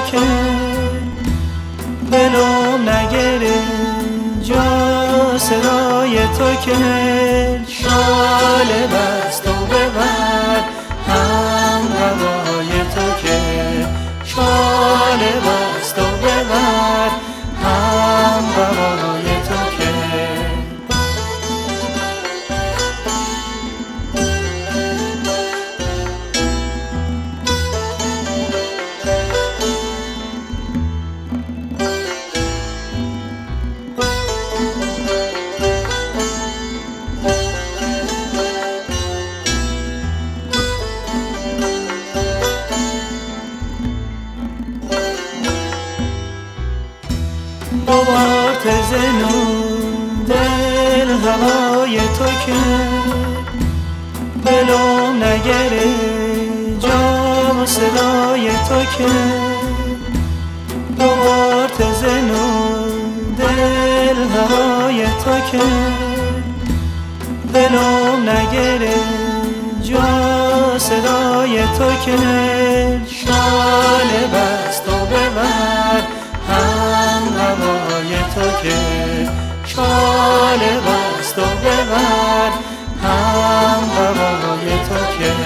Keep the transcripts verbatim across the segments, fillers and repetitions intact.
که دلم نگره جا صدای تو که شال بست و ببر هم هوای تو که شال بست و ببر هم هوای تو که دوبار تزنو دل هوای تو که دلم نگره جا صدای تو که دوبار تزنو دل هوای تو که دلم نگره جا صدای تو که شال بست و ببر هم هوای تو که شال بست و ببر هم هوای تو که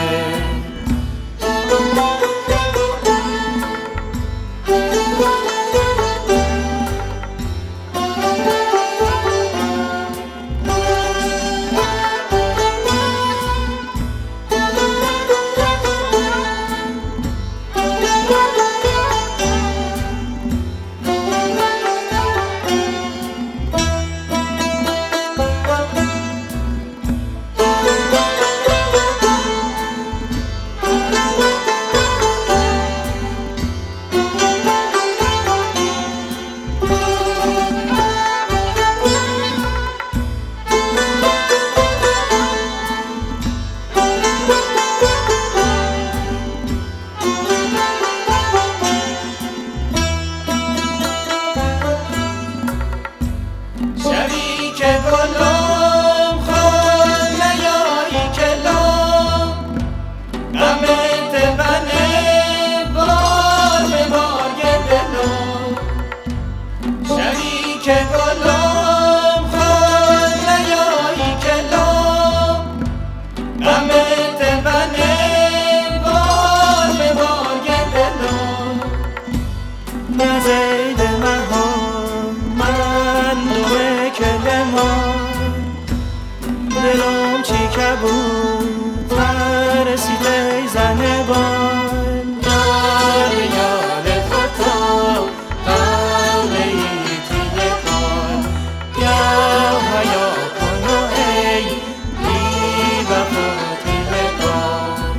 زید مهان من دوه کلمان دلم چی کبود ترسیده زنبان یار یار خطا قوله ای توی کن یا حیا کن و ای بی وفا توی کن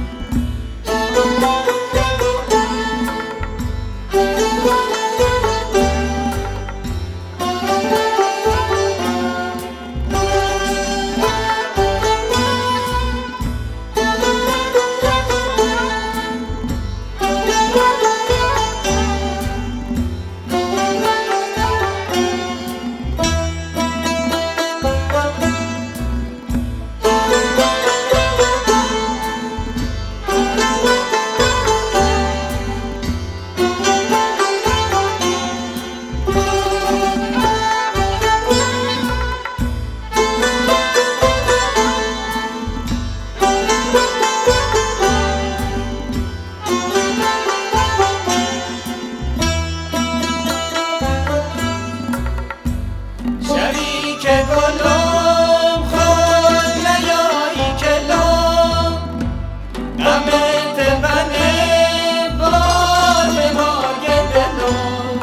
گلم خود نیایی کلم غمت منه بار به مارگ دلم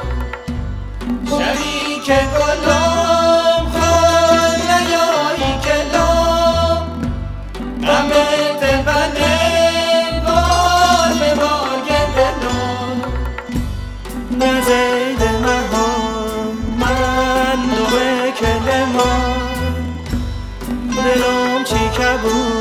شریک گلم خود نیایی کلم غمت منه بار به مارگ دلم نزید مهان من دوه کلمان دلم چی کبود